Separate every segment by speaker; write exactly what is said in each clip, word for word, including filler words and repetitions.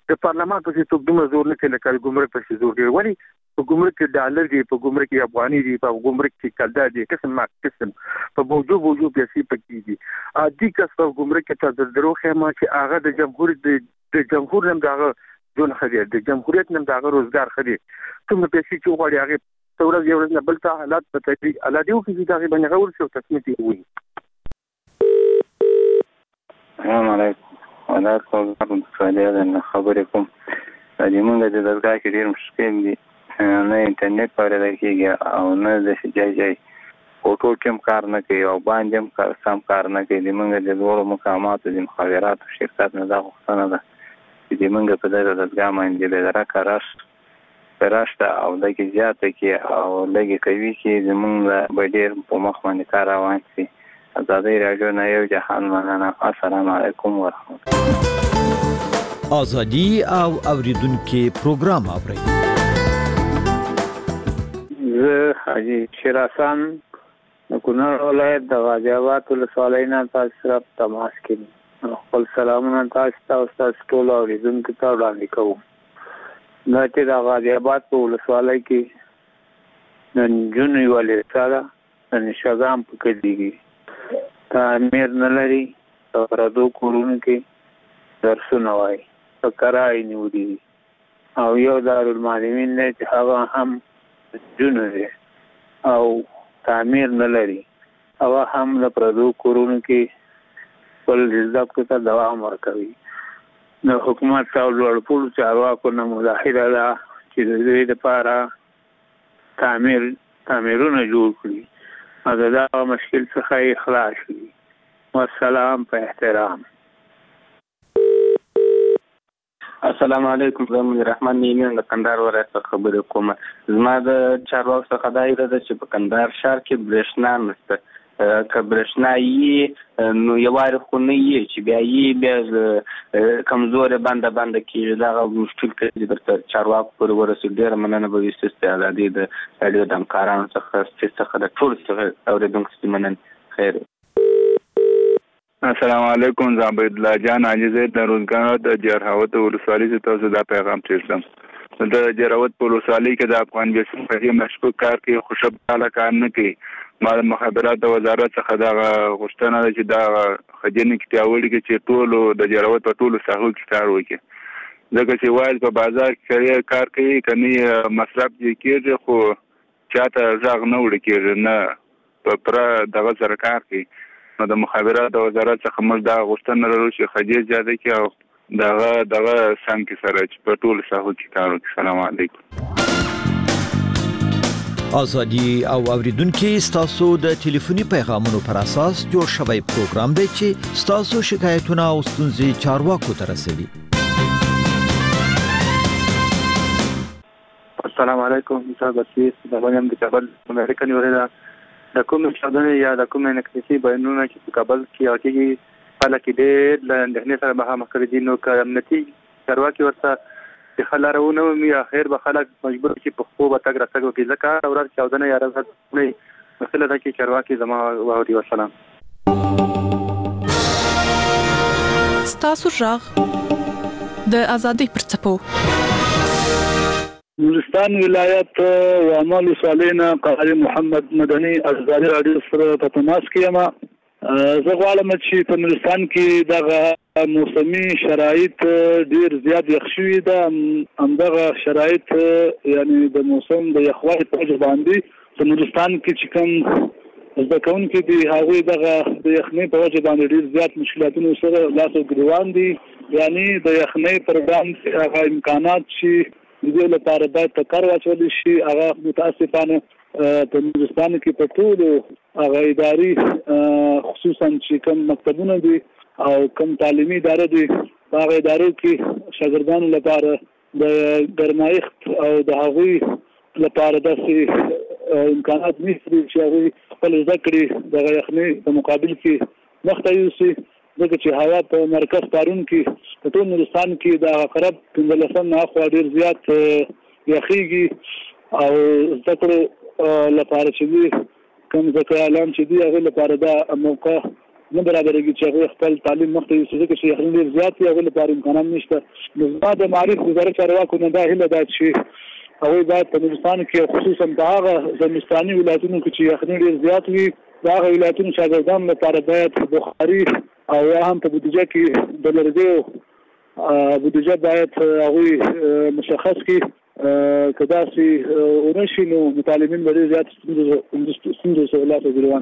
Speaker 1: د پارلمان په څیر څوک دومره زور نه کوي لکه ګمرک په څیر زور کوي. ولې په ګمرک کې ډالر دی، په ګمرک کې افغاني دی، په ګمرک کې کلدا دی، قسم ما قسم په موضوع موضوع پیسې پکې دي. عادي کس په ګمرک کې تر درو خیمه چې هغه د جمهوریت د جمهور نم دغه جون خدي د جمهوریت نم دغه روزګار خدي کوم پیسې چې وغواړي هغه څورز یو نه بل ته حالات په تدریج الادیو کې دغه باندې غوړ شو تصمیم دی وي.
Speaker 2: السلام علیکم وعلیکم السلام. خبرکم د موږ د دغه کې ډیر مشکل دي، نه انټرنیټ پاره کېږي او نه د ځای ځای اوټو ټیم کار نه کوي او باندې هم کار سم کار نه کوي. د موږ د ډول مقاماتو د مخابراتو شرکت نه دا غوښتنه ده چې د موږ په دغه دغه باندې د راکا راش پراشته او دغه زیاته کې او لګي کوي چې د موږ به ډیر په مخ باندې کار روان شي. ازادي راډیو نه یو جهان مننه. السلام علیکم ورحمت الله.
Speaker 3: ازادي او اوریدونکو پروګرام اوري.
Speaker 4: زه حاجی شیراسان د کونړ ولایت د غازی آباد ولسوالۍ نه تاسو سره تماس کوم. خپل سلامونه تاسو ته او تاسو ټول اوریدونکو ته وړاندې کوم. نو چې د غازی آباد په ولسوالۍ کې نن جون یوالې سره نن شګام پکې دیږي تعمیر نه لري او پردو کورونو کې درسونه وایي په کرای نیولي او یو دارالمعلمین نه چې هغه هم جون دی او تعمیر نه لري هغه هم د پردو کورونو کې خپل رزق ته دوام ورکوي. نو حکومت او لوړپوړو چارواکو نه ملاحظه ده چې د دې لپاره تعمیر تعمیرونه جوړ کړي او دا مشکل څخه خلاص شي. والسلام په احترام.
Speaker 2: السلام علیکم. زموږ رحمان نیمه د کندهار ولایت خبرې کوم. زما د چارواکو څخه دا ایره ده چې په کندهار ښار کې برېښنا نشته. که برېښنا یې نو یوارې خو نه یې چې بیا یې بیا کمزورې بنده بنده کېږي. دغه مشکل کې درته چارواکو پورې ورسېږي. ډېره مننه به وي ستاسو ازادي د راډیو د همکارانو څخه څخه د ټولو څخه اورېدونکو څخه مننه. خیر.
Speaker 5: السلام علیکم. زه عبدالله جان حاجي زید د روزګار د جرهاوت ولسوالۍ څخه تاسو دا پیغام ترسم. د جرهاوت په ولسوالۍ کې د افغان بیسیم په دې مشکوک کار کې خوشبخاله کار نه کوي. ما د مخابرات د وزارت څخه دا غوښتنه ده چې دا خجنې کې پیاوړي کې چې ټول د جرهاوت په ټولو ساحو کې کار وکړي. ځکه چې وایي په بازار کې کار کوي کني مصرف یې کېږي خو چاته ځاغ نه وړي کېږي نه په پر دغه سره کار کوي. نو د مخابرات د وزارت څخه موږ دا غوښتنه لرو چې خجې زیاده کړي او دغه دغه سم کې سره چې په ټولو ساحو کې کار وکړي. السلام علیکم.
Speaker 3: ازادي او اوریدونکو تاسو د ټلیفوني پیغامونو پر اساس جوړ شوی پروګرام دی چې تاسو شکایتونه او ستونزې چارواکو ته رسوي.
Speaker 1: السلام علیکم. صاحب اسیس د باندې د کابل امریکا نیولې د کوم شاګردانو یا د کوم انکتیسي بیانونه چې په کابل کې راکېږي خلک ډېر له اندېښنې سره مخامخ کړي دي. نو که امنیتي چارواکي ورته د خل لارونه ومي اخر به خلک مجبور شي په خپلو به تګ راتګ وکړي. ځکه ورځ چاودنه یا ورځ مسله ده چې چارواکي زما واوري. وسلام.
Speaker 6: ستاسو غږ د ازادۍ پر څپو.
Speaker 7: نورستان ولایت وعمل ولسوالۍ نه قاری محمد مدني ازادي راډیو سره په تماس کې یم. زه غواړم چې په نورستان کې دغه موسمي شرایط ډیر زیات یخ شوي ده. همدغه شرایط یعنی د موسم د یخوالي په وجه باندې په نورستان کې چې کوم زده کوونکي دي هغوی دغه د یخنۍ په وجه باندې ډیر زیات مشکلاتونو سره لاس او ګریوان دي. یعنی د یخنۍ پر وړاندې هغه امکانات چې د دې لپاره باید په کار واچول شي هغه متاسفانه په نورستان کې په ټولو هغه اداري خصوصا چې کوم مکتبونه دي او کوم تعلیمي ادارې دي هغه ادارو کې شاګردانو لپاره د ګرمایښت او د هغوی لپاره داسې امکانات نشته چې هغوی خپل زده کړې د یخنۍ په مقابل کې مخته یوسي. ځکه چې هوا په مرکز پارون کې په ټول نورستان کې د عقرب پنځلسم نه خوا ډېر زیات یخېږي او زده کړو لپاره چې دي کوم زده کړه اعلان چې دي هغې لپاره دا موقع نه برابرېږي چې هغوی خپل تعلیم مخته یوسي، ځکه چې یخني ډېر زیات وي، هغوی لپاره امکانات نشته. نو زما د معارف وزارت چارواکو نه دا هیله ده چې هغوی باید په نورستان کې خصوصا په هغه زمستاني ولایتونو کې چې یخني ډېر زیات وي د هغه ولایتونو شاګردانو لپاره باید بخاري او یا هم په بودیجه کې د لرګیو بودیجه باید هغوی مشخص کړي. که داسې ونه شي نو متعلمین به ډېر زیات ستونزو سره لاس وګرځوي.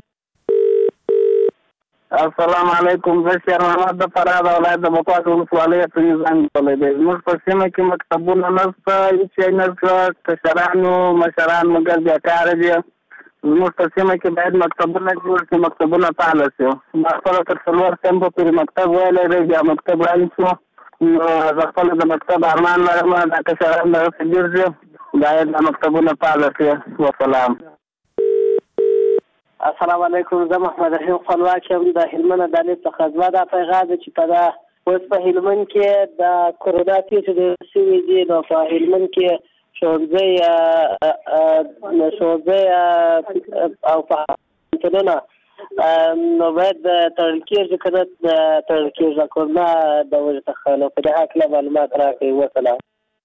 Speaker 4: السلام علیکم. زه شیر محمد د فراه د ولایت د مقواس ولسوالۍ څخه زنګ کولی دی. زموږ په سیمه کې مکتبونه نشته، هېڅ شی نشته، کشرانو مشران مګر بیکاره دي. زموږ په سیمه کې باید مکتبونه جوړ شي، مکتبونه فعاله شي. ما خپله تر څلور کمپه پورې مکتب ویلی دی، بیا مکتب رایل شو. نو زه خپله د مکتب ارمان لرم، دا کشران دغسې ډېر دي، باید دا مکتبونه فعاله شي. وسلام.
Speaker 8: السلام علیکم. زه محمد رحیم خپلواک یم د هلمند عدالت څخه. زما دا پیغام دی چې په دا اوس په هلمند کې د کرونا کیسې ډېر شوي دي، نو په هلمند کې ښوونځی ښوونځی او پوهنتونونه نو باید تړل کېږي که نه تړل کېږي د کرونا د وجې څخه. نو په دې هکله معلومات راکړئ. وسلام.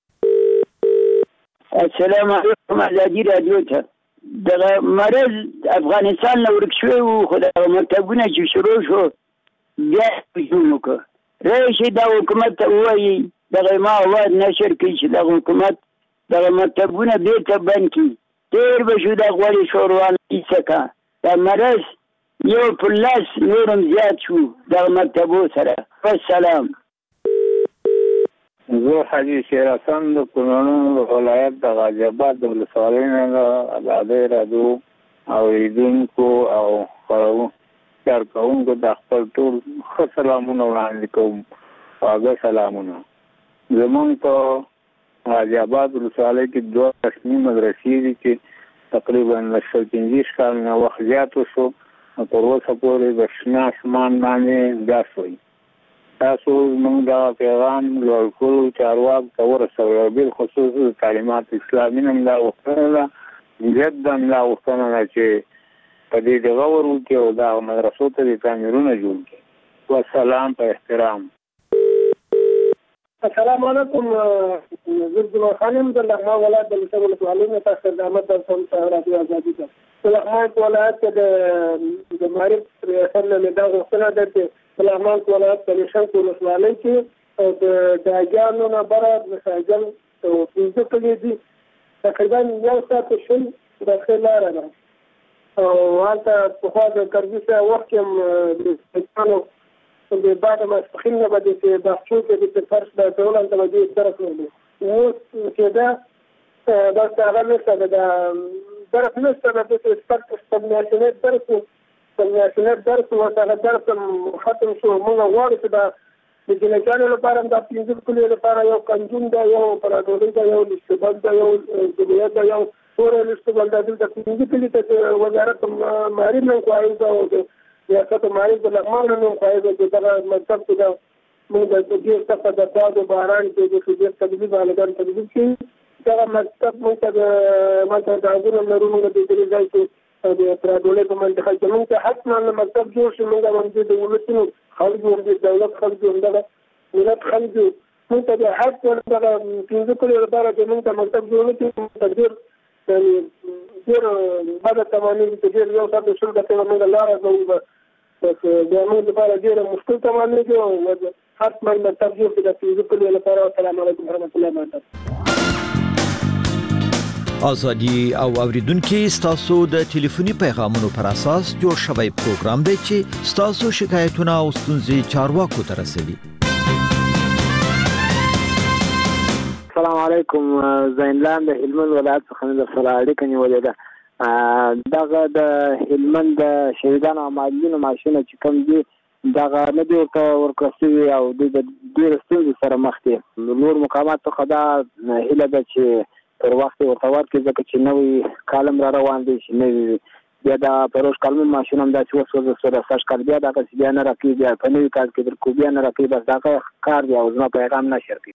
Speaker 9: السلام علیکم. ازادي راډیو ته دغه مرض افغانستان نه ورک شوی و، خو دغه مکتبونه چې شروع شو بیا هجوم وکړه. راشي دا حکومت ته ووایي دغه ما اواز نشر کړي چې دغه حکومت دغه مکتبونه بېرته بند کړي. تېر به شو دا غوړې شوروان ایسکه دا مرض یو پر لاس نور هم زیات شو دغه مکتبو سره. والسلام.
Speaker 4: زه حاجي شیر حسن د کونړ ولایت د غازي آباد د ولسوالۍ نه د ازادۍ راډیو اورېدونکو او کارکوونکو د خپل ټول ښه سلامونه وړاندې کوم. خواږه سلامونه. زمونږ په غازي آباد ولسوالۍ کې دوه رسمي مدرسې دي چې تقریبا له شل پنځه کال نه وخت زیات وشو، تر اوسه پورې د شنه اسمان باندې ګاس وایي. تاسو موږ دا پیغام لوړ کړو چارواکو ته ورسوئ، بالخصوص د تعلیمات اسلامي نه دا غوښتنه ده، جدا دا غوښتنه ده چې په دې دغه ور وکړي او دا مدرسو ته د تعمیرونه جوړ کړي. والسلام په احترام.
Speaker 10: السلام علیکم. زه جمعه خان یم د لغمان ولایت د لوسر ولسوالۍ نه تاسو خدمت درکوم. راډیو ازادي ته د لغمان ولایت کې د معارف ریاست نه مې دا غوښتنه ده چې د لغمان ولایت د لوسر ولسوالۍ کې د داګانو نه بره مساجل او پنځه کلي دي، تقریبا یو ساعت شل دقیقې لاره ده. او هلته پخوا د کرزي صاحب وخت کې هم د پاکستانو د بعد ماسپښین نه به د باغچو کې د فرش د ډول هلته به دوی درس ویلي. اوس چې دا داسې هغه نشته ده، د درس نشته ده، داسې سپک میاشتنی درس و میاشتنی درس و هغه درس ختم شو. موږ غواړو چې دا د جنګیانو لپاره هم دا پنځه کلیو لپاره یو کنجون ده، یو پراډولۍ ده، یو لشتبل ده، یو جمعیت ده، یو توره لشتبل ده. دلته پنځه کلي ته وزارت معارف نه انکوایري ده او د ریاست معارف د لغمان نه انکوایري ده چې دغه مکتب کې ده موږ د ډېر سخته د باد و باران کې د ډېر تدبیر عالمان تدبیر کړي. دغه مکتب موږ ته د ماته داغونه لرو، موږ د دې ځای کې د پراډولۍ په منطقه کې موږ ته حتما مکتب جوړ شي. موږ هم د ولسونو خلک هم د دولت خلک هم دغه ملت خلک موږ ته د حق دغه پنځه کلیو لپاره چې موږ ته مکتب جوړ کړي. موږ ته ډېر ډېر بده تمامېږي چې ډېر یو ساعت شل دقیقې موږ لاره ځو، بس بیا موږ لپاره ډېره مشکل تمامېږي او حتما مکتب جوړ کړي د پنځه کلیو لپاره. السلام علیکم ورحمة الله وبرکاته.
Speaker 3: ازادي او اوریدونکو ستاسو د ټلیفوني پیغامونو پر اساس جوړ شوی پروګرام دی چې ستاسو شکایتونه او ستونزې چارواکو ته رسوي.
Speaker 8: السلام علیکم. زینلان د هلمند ولایت څخه د سره اړیکه نیولې ده. دغه د هلمند د شهیدانو او معلولینو معاشونه چې کوم دي دغه نه دي ورته ورکړل شوي او دوی د ډېرو ستونزو سره مخ دي. نور مقامات څخه دا هیله ده چې پر وخت ورته ورکړي، ځکه چې نوی کالم را روان دی چې نوي بیا د پروژ کالم ماشین هم داسې وسوځه سره سږ کال بیا دغسې بیا نه راکوي، بیا په نوي کال کې درکو بیا نه راکوي. بس دغه کار دی او زما پیغام نشر کوي.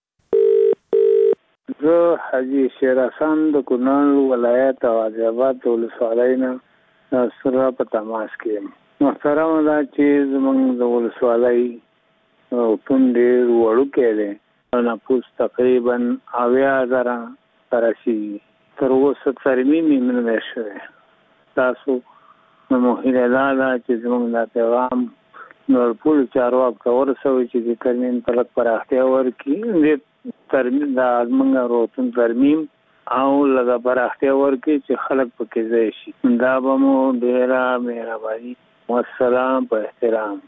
Speaker 4: زه حاجي شیر حسن د کونړ ولایت غازي آباد ولسوالۍ نه سره په تماس کې یم. محترم دا چې زمونږ د ولسوالۍ پون ډېر وړوکی دی، نفوس تقریبا اویا زره ته رسېږي. تر اوسه ترمیم یې نه دی شوی. تاسو نو هیله دا ده چې زمونږ دا پیغام نور ټولو چارواکو ته ورسوئ چې د ترمیم ته لږ پراختیا ورکړي، د ترمیم دا زمونږ روغتون ترمیم او لږه پراختیا ورکړي چې خلک پکې ځای شي. دا به مو ډېره مهرباني. والسلام په احترام.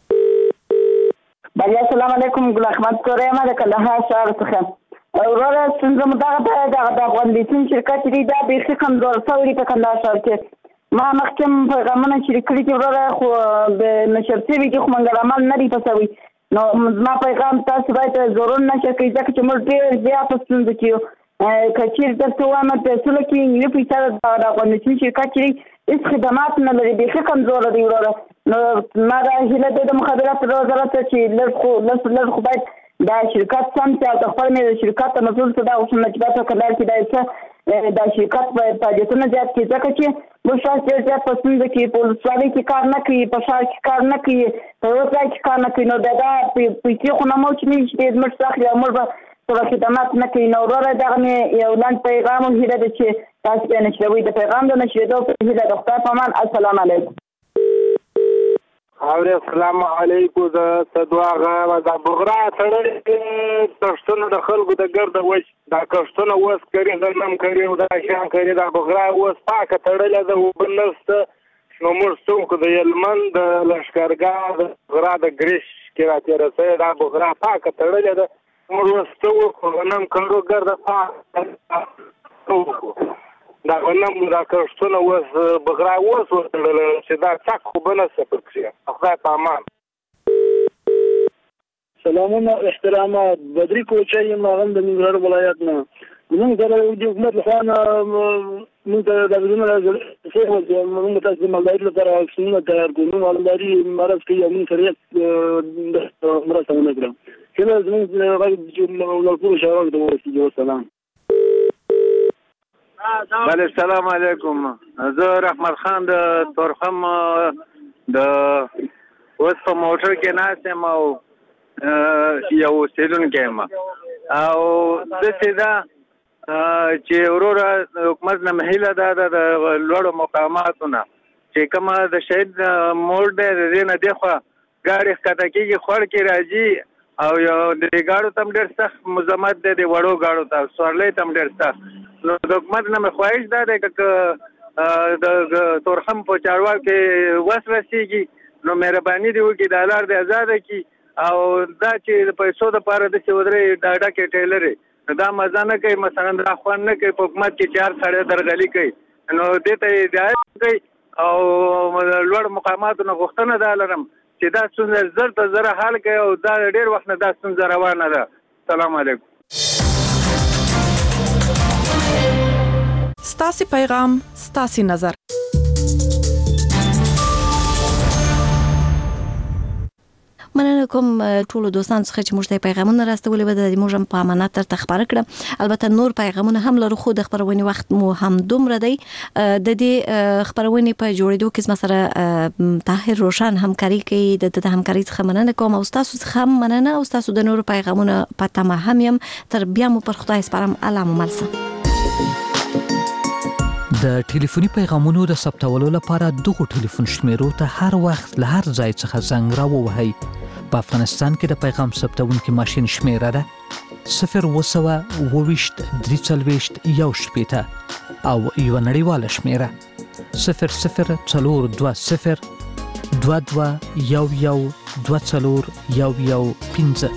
Speaker 11: بله السلام علیکم، ګل احمد کوری یم د کندهار ښار څخه. وروره ستونزه مو دغه ده دغه د افغان بیسین شرکت دی دا بیخي کمزور شوی دی په کندهار ښار کې. ما مخکې هم پیغامونه شریک کړي دي وروره، خو د نشر شوي دي خو منګل عمل نه دی په شوی. نو زما پیغام تاسو باید ضرور نشر کړئ ځکه چې موږ ډېر زیات په ستونزه کې یو. که چېرې درته ووایم پیسو کې یوه پیسه د افغان بیسین شرکت چې دی هېڅ خدمات نه لري، بیخي کمزوره دی وروره. نو ما دا هیله دی د مخابراتو وزارت ته چې لږ خو لږ لږ خو باید دا شرکت سم چې او د خپل مې د شرکت ته مسؤل څه دا غوښتنه چې دا په کندهار کې دا څه دا شرکت په فعالیتونه زیات کړي ځکه چې موږ شاید ډېر زیات په ستونزه کې په ولسوالۍ کې کار نه کوي، په ښار کې کار نه کوي، په یوه ځای کې کار نه کوي. نو د دا پیسې خو نه مو چې نه چې زموږ څخه اخلي او موږ به ټوله خدمات نه کوي. نو وروره دغه مې یو لنډ پیغام او هیله ده چې تاسو بیا نشروئ. د پیغام د نشرېدو په هیله د خدای په امان. السلام علیکم.
Speaker 12: اور السلام علیکم. د تدواغه د بغرا تړلې کښتونه د خلکو د ګرده وچ دا کښتونه اوس کري د نم کري او د شان کري د بغرا اوس پاکه تړلې ده او بل نسته. نو موږ څوک د هلمند د لښکرګاه د بغرا د ګریش کې راتېره سوې دا بغرا پاکه تړلې ده. موږ اوس څه وکړو نم کړو ګرده پاکه وکړو دا غنم دا کښتونه اوس بغرا اوس وتړل چې دا څک خو به نه څه پکښې. خدای په امان.
Speaker 7: سلامونه احترامات. بدري کوچی یم، هغه هم د ننګرهار ولایت نه. زموږ سره د حکومت لخوا نه موږ ته دا بدلونه راځي موږ تاسو د مالداري لپاره واکسینونه تیار کړو. موږ مالداري مرض کوي او موږ سره هېڅ مرسته ونه کړه. هیله زموږ غږ چې ټولو شاعرانو ته ورسېږي. والسلام.
Speaker 2: بله السلام علیکم. زه رحمت خان د تورخم د اوس په موټر کې ناست یم او یو اوسېدونکی یم او داسې ده چې وروره حکومت نه هیله ده د لوړو مقاماتو نه چې کومه د شهید موړ دی د دې نه دېخوا ګاډي ښکته کېږي خوړ کې راځي او یو د ګاډو ته هم ډېر سخت مزاحمت دی د وړو ګاډو ته سورلۍ ته هم ډېر سخت. نو د حکومت نه مې خواهش دا دی که د تورخم په چارواکو کې وس رسېږي نو مهرباني دې وکړي دا لار دې ازاده کړي او دا چې د پیسو دپاره داسې ودرې دا ډکې ټیلرې نو دا مزه نه کوي، مثلا دا خوند نه کوي په حکومت کې چې هر سړی درغلي کوي. نو دې ته یې هدایت کوي او لوړ مقاماتو نه غوښتنه دا لرم چې دا ستونزه زر ته زره حل کوي او دا ډېر وخت نه دا ستونزه روانه ده. السلام علیکم.
Speaker 6: ستاسې پیغام ستاسې نظر.
Speaker 13: مننه کوم ټولو دوستانو څخه چې موږ ته پیغامونه راستولي به د موږ په امانت درته خبره کړه. البته نور پیغامونه هم لرو خو د خبرونې وخت مو هم دومره دی. د دې خبرونې په جوړېدو کې زما سره طاهر روشن همکاري کوي. د د همکاري څخه مننه کوم او تاسو څخه هم مننه او تاسو د نور پیغامونه په تمه هم يم. تر بیا مو پر خدای سپارم. الله مو ملسه.
Speaker 3: د ټلیفوني پیغامونو د ثبتولو لپاره دغه ټلیفون شمیرو ته هر وخت له هر ځای څخه زنګ راووهئ. په افغانستان کې د پیغام ثبتونکي ماشین شمیره ده صفر وسوه اوويشت درې څلوېښت یو شپېته او یوه نړیواله شمیره صفر صفر څلور دوه صفر دوه دوه یو یو دوه څلور یو یو پنځه.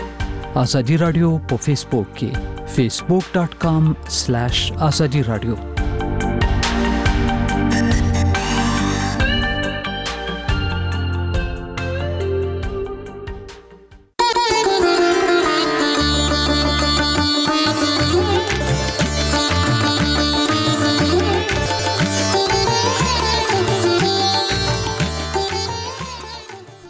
Speaker 3: آزادی رادیو په فیسبوک کې facebook dot com slash azadi radio